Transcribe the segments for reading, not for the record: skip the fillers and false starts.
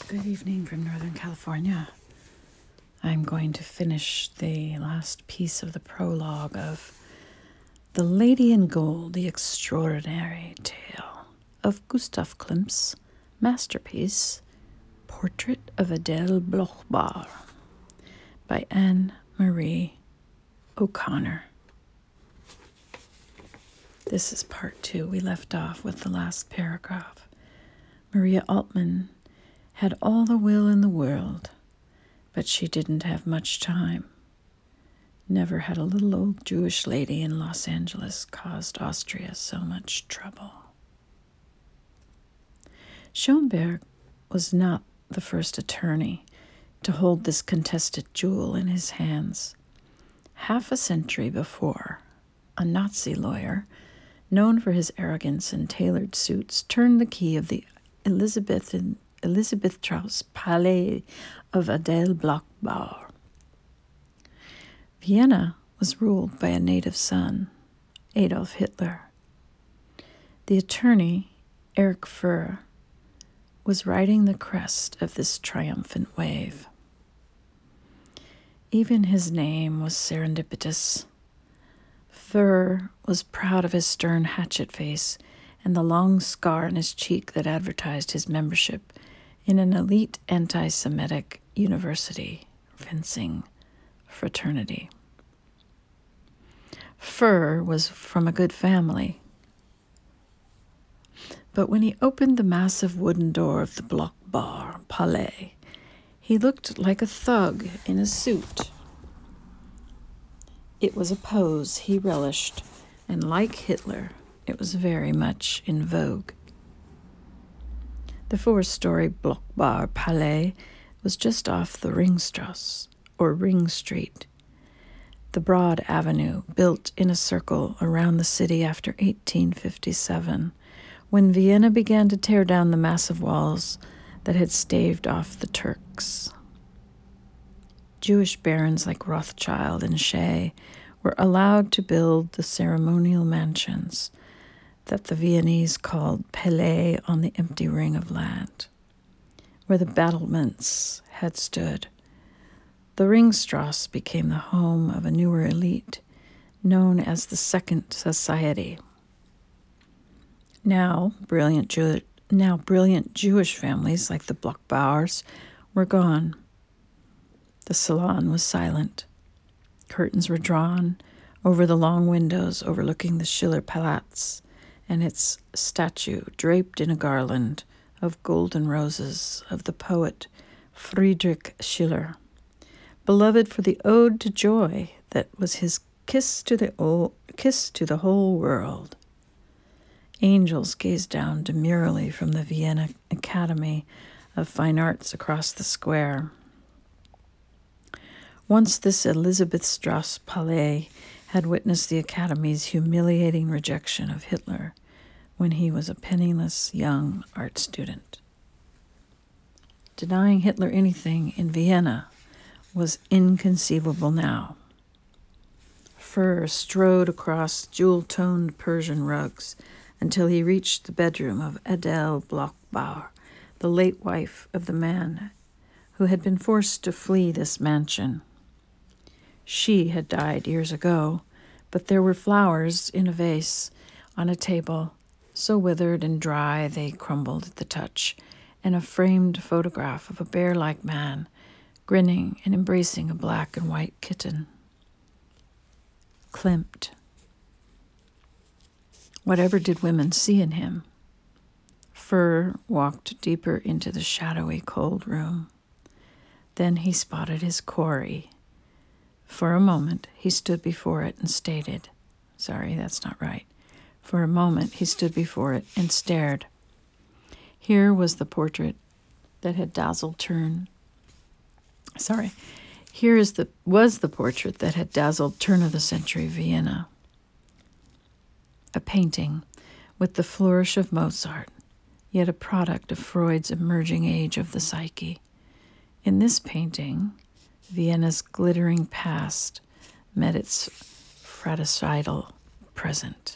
Good evening from Northern California. I'm going to finish the last piece of the prologue of The Lady in Gold, the extraordinary tale of Gustav Klimt's masterpiece, Portrait of Adele Bloch-Barr, by Anne Marie O'Connor. This is part 2. We left off with the last paragraph. Maria Altman had all the will in the world, but she didn't have much time. Never had a little old Jewish lady in Los Angeles caused Austria so much trouble. Schoenberg was not the first attorney to hold this contested jewel in his hands. Half a century before, a Nazi lawyer, known for his arrogance and tailored suits, turned the key of the Elisabethstrasse Palais of Adele Bloch-Barr. Vienna was ruled by a native son, Adolf Hitler. The attorney, Erich Furr, was riding the crest of this triumphant wave. Even his name was serendipitous. Furr was proud of his stern hatchet face and the long scar on his cheek that advertised his membership in an elite anti-Semitic university fencing fraternity. Furr was from a good family, but when he opened the massive wooden door of the Bloch-Barr Palais, he looked like a thug in a suit. It was a pose he relished, and like Hitler, it was very much in vogue. The 4-story Bloch-Barr Palais was just off the Ringstrasse, or Ring Street, the broad avenue built in a circle around the city after 1857, when Vienna began to tear down the massive walls that had staved off the Turks. Jewish barons like Rothschild and Shea were allowed to build the ceremonial mansions that the Viennese called Palais on the empty ring of land, where the battlements had stood. The Ringstrasse became the home of a newer elite known as the Second Society. Now brilliant Jewish families like the Bloch-Barrs were gone. The salon was silent. Curtains were drawn over the long windows overlooking the Schiller Palats and its statue draped in a garland of golden roses of the poet Friedrich Schiller, beloved for the ode to joy that was his kiss to the whole world. Angels gazed down demurely from the Vienna Academy of Fine Arts across the square. Once this Elisabethstrasse Palais had witnessed the Academy's humiliating rejection of Hitler when he was a penniless young art student. Denying Hitler anything in Vienna was inconceivable now. Furr strode across jewel-toned Persian rugs until he reached the bedroom of Adele Bloch-Barr, the late wife of the man who had been forced to flee this mansion. She had died years ago, but there were flowers in a vase on a table, so withered and dry they crumbled at the touch, and a framed photograph of a bear-like man grinning and embracing a black and white kitten. Klimt. Whatever did women see in him? Furr walked deeper into the shadowy, cold room. Then he spotted his quarry. For a moment, he stood before it and stated, sorry, that's not right. For a moment, he stood before it and stared. Here was the portrait that had dazzled was the portrait that had dazzled turn-of-the-century Vienna. A painting with the flourish of Mozart, yet a product of Freud's emerging age of the psyche. In this painting, Vienna's glittering past met its fratricidal present.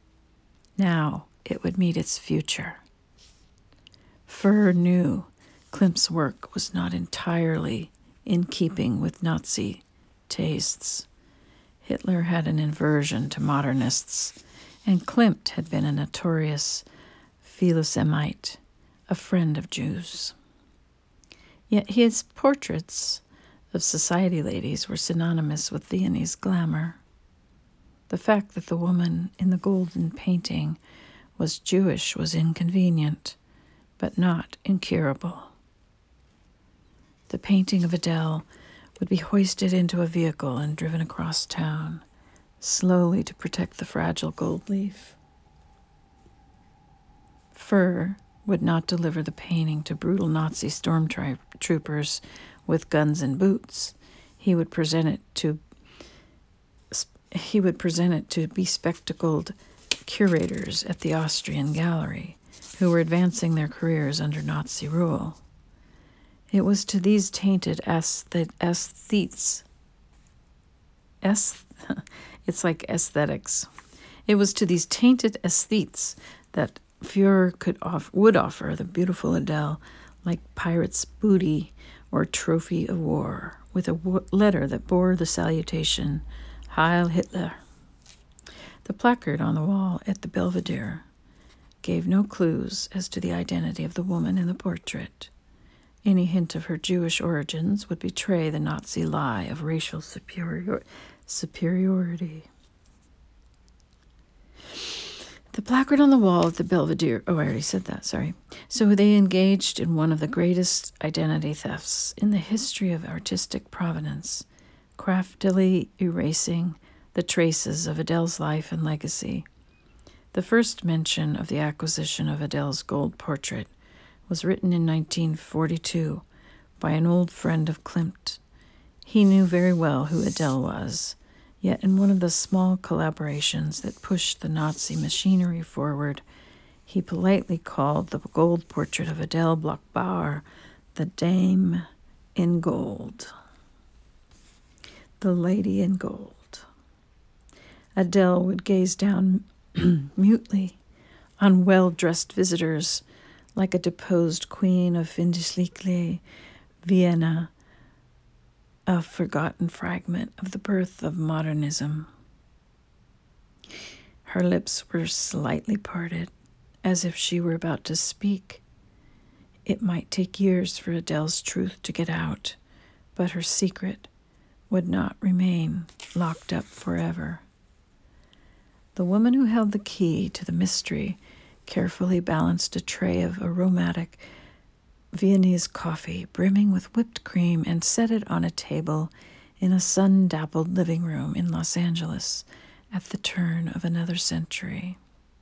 Now it would meet its future. Furr knew Klimt's work was not entirely in keeping with Nazi tastes. Hitler had an aversion to modernists, and Klimt had been a notorious Philosemite, a friend of Jews. Yet his portraits of society ladies were synonymous with Viennese glamour. The fact that the woman in the golden painting was Jewish was inconvenient, but not incurable. The painting of Adele would be hoisted into a vehicle and driven across town, slowly to protect the fragile gold leaf. Furr would not deliver the painting to brutal Nazi stormtroopers with guns and boots. He would present it to bespectacled curators at the Austrian Gallery, who were advancing their careers under Nazi rule. It was to these tainted aesthetes. It's like aesthetics. It was to these tainted aesthetes that Führer would offer the beautiful Adele like pirate's booty or trophy of war, with a letter that bore the salutation, Heil Hitler. The placard on the wall at the Belvedere gave no clues as to the identity of the woman in the portrait. Any hint of her Jewish origins would betray the Nazi lie of racial superiority. The placard on the wall at the Belvedere, I already said that, sorry. So they engaged in one of the greatest identity thefts in the history of artistic provenance, craftily erasing the traces of Adele's life and legacy. The first mention of the acquisition of Adele's gold portrait was written in 1942 by an old friend of Klimt. He knew very well who Adele was, yet in one of the small collaborations that pushed the Nazi machinery forward, he politely called the gold portrait of Adele Bloch-Bauer the Dame in Gold. The Lady in Gold. Adele would gaze down mutely on well-dressed visitors like a deposed queen of Windschlikle, Vienna, a forgotten fragment of the birth of modernism. Her lips were slightly parted, as if she were about to speak. It might take years for Adele's truth to get out, but her secret would not remain locked up forever. The woman who held the key to the mystery carefully balanced a tray of aromatic Viennese coffee brimming with whipped cream and set it on a table in a sun-dappled living room in Los Angeles at the turn of another century.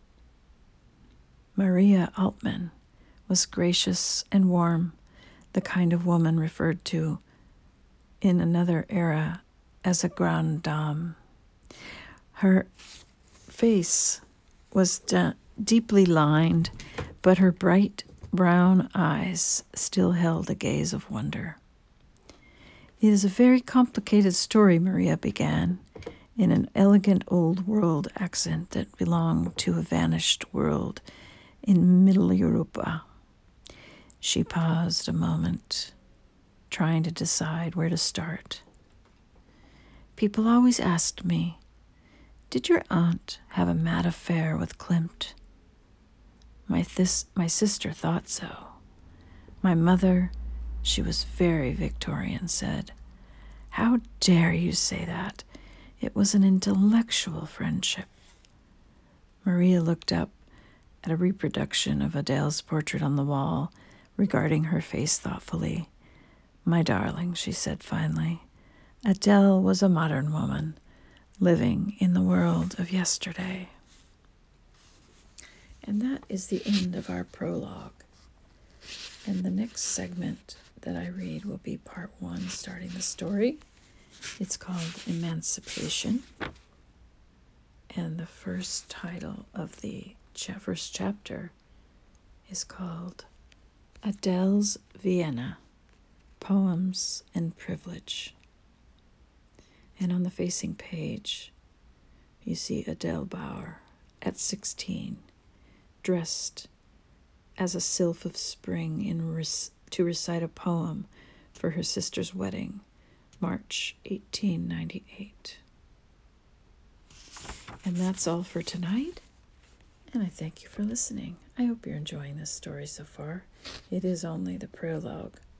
Maria Altman was gracious and warm, the kind of woman referred to in another era as a grande dame. Her face was deeply lined, but her bright brown eyes still held a gaze of wonder. "It is a very complicated story," Maria began, in an elegant old-world accent that belonged to a vanished world in Middle Europa. She paused a moment, trying to decide where to start. "People always asked me, 'Did your aunt have a mad affair with Klimt?' My sister thought so. My mother, she was very Victorian, said, 'How dare you say that? It was an intellectual friendship.'" Maria looked up at a reproduction of Adele's portrait on the wall, regarding her face thoughtfully. "My darling," she said finally, "Adele was a modern woman, living in the world of yesterday." And that is the end of our prologue. And the next segment that I read will be part 1, starting the story. It's called Emancipation. And the first title of the first chapter is called Adele's Vienna, Poems and Privilege. And on the facing page, you see Adele Bauer at 16, dressed as a sylph of spring in to recite a poem for her sister's wedding, March 1898. And that's all for tonight. And I thank you for listening. I hope you're enjoying this story so far. It is only the prologue.